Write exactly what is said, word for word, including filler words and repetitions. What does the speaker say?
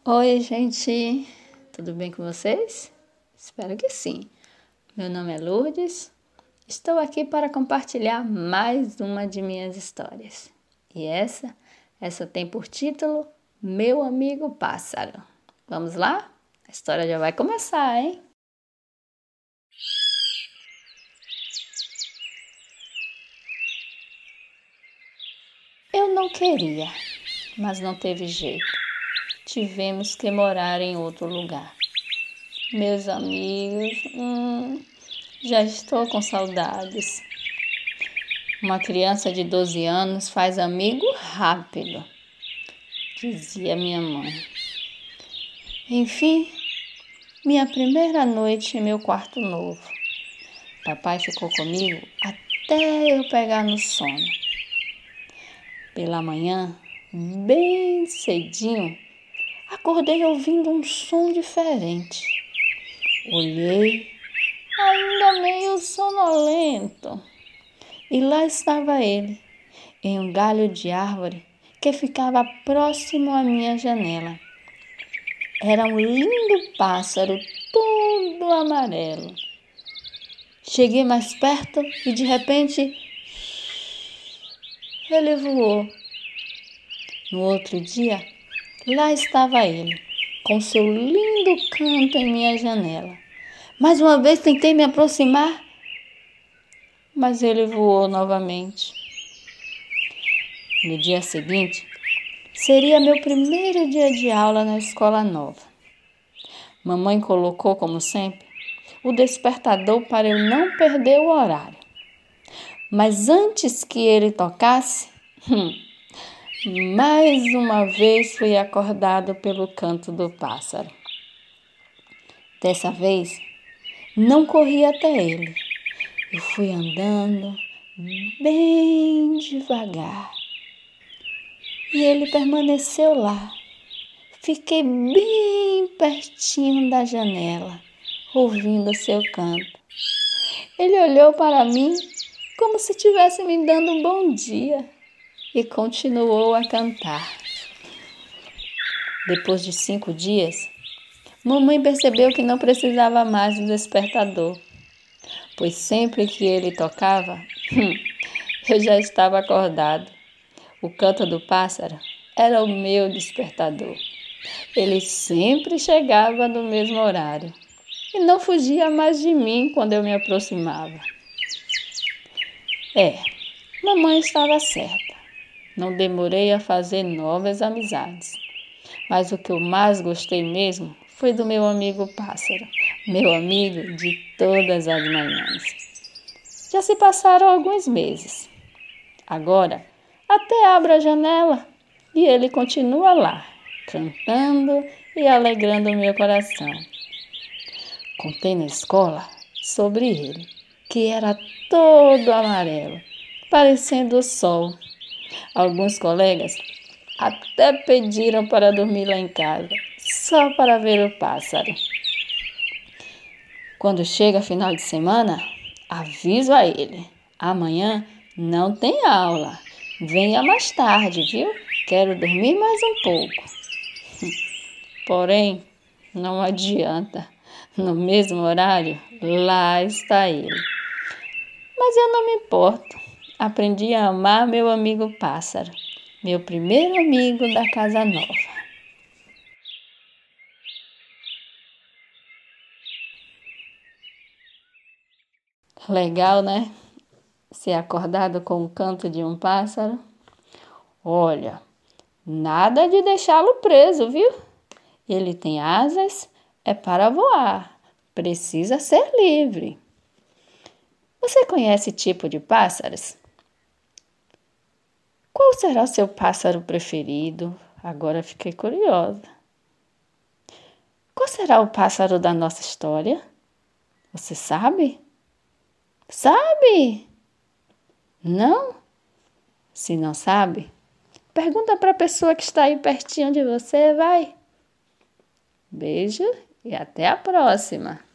Oi, gente, tudo bem com vocês? Espero que sim. Meu nome é Lourdes, estou aqui para compartilhar mais uma de minhas histórias. E essa, essa tem por título Meu Amigo Pássaro. Vamos lá? A história já vai começar, hein? Eu não queria, mas não teve jeito. Tivemos que morar em outro lugar. Meus amigos, hum, já estou com saudades. Uma criança de doze anos faz amigo rápido, dizia minha mãe. Enfim, minha primeira noite em meu quarto novo. Papai ficou comigo até eu pegar no sono. Pela manhã, bem cedinho, acordei ouvindo um som diferente. Olhei, ainda meio sonolento, e lá estava ele, em um galho de árvore que ficava próximo à minha janela. Era um lindo pássaro todo amarelo. Cheguei mais perto e de repente ele voou. No outro dia, lá estava ele, com seu lindo canto em minha janela. Mais uma vez tentei me aproximar, mas ele voou novamente. No dia seguinte, seria meu primeiro dia de aula na escola nova. Mamãe colocou, como sempre, o despertador para eu não perder o horário. Mas antes que ele tocasse, hum, mais uma vez fui acordado pelo canto do pássaro. Dessa vez, não corri até ele. Eu fui andando bem devagar. E ele permaneceu lá. Fiquei bem pertinho da janela, ouvindo seu canto. Ele olhou para mim como se estivesse me dando um bom dia e continuou a cantar. Depois de cinco dias, mamãe percebeu que não precisava mais do despertador, pois sempre que ele tocava, eu já estava acordado. O canto do pássaro era o meu despertador. Ele sempre chegava no mesmo horário e não fugia mais de mim quando eu me aproximava. É, mamãe estava certa. Não demorei a fazer novas amizades. Mas o que eu mais gostei mesmo foi do meu amigo pássaro, meu amigo de todas as manhãs. Já se passaram alguns meses. Agora, até abro a janela e ele continua lá, cantando e alegrando o meu coração. Contei na escola sobre ele, que era todo amarelo, parecendo o sol. Alguns colegas até pediram para dormir lá em casa, só para ver o pássaro. Quando chega final de semana, aviso a ele: amanhã não tem aula. Venha mais tarde, viu? Quero dormir mais um pouco. Porém, não adianta. No mesmo horário, lá está ele. Mas eu não me importo. Aprendi a amar meu amigo pássaro, meu primeiro amigo da casa nova. Legal, né? Ser acordado com o canto de um pássaro. Olha, nada de deixá-lo preso, viu? Ele tem asas, é para voar. Precisa ser livre. Você conhece tipo de pássaros? Qual será o seu pássaro preferido? Agora fiquei curiosa. Qual será o pássaro da nossa história? Você sabe? Sabe? Não? Se não sabe, pergunta para a pessoa que está aí pertinho de você, vai. Beijo e até a próxima.